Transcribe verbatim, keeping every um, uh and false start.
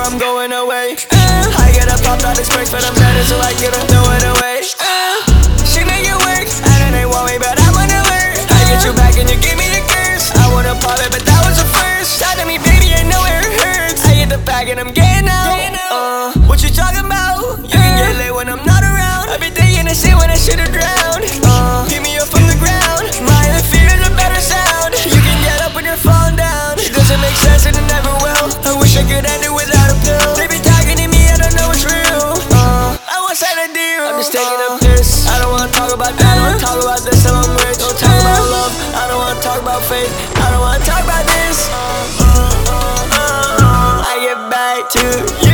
I'm going away. uh, I get a pop out of space, but I'm better, so I get to throw it away. uh, She make it work, and then they want me, but I wanna work. I get you back and you give me the curse. I wanna pop it, but that was the first. Shout at me, baby, I know it hurts. I get the bag and I'm getting out. uh, What you talking about? You can get late when I'm not around. I've been thinking the shit when I should've drowned. uh, Pick me up from the ground. My fear is a better sound. You can get up when you're falling down. It doesn't make sense and it never will. I wish I could end it without a pill. They be talking to me, I don't know it's real. uh, I want sign a deal. I'm just taking a piss. I don't wanna talk about that, I wanna talk about this. I'm rich, don't talk about love. I don't wanna talk about faith, I don't wanna talk about this. uh, uh, uh, uh, I get back to you.